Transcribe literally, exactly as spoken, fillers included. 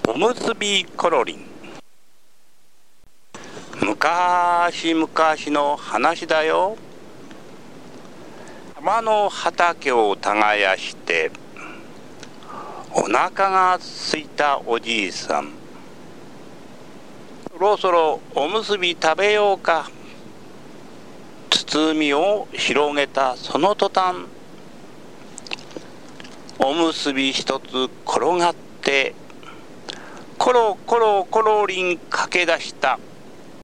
おむすびコロリン。むかしむかしの話だよ。山の畑を耕してお腹が空いたおじいさん、そろそろおむすび食べようか。包みを広げたその途端、おむすび一つ転がってコロコロコロリン駆け出した。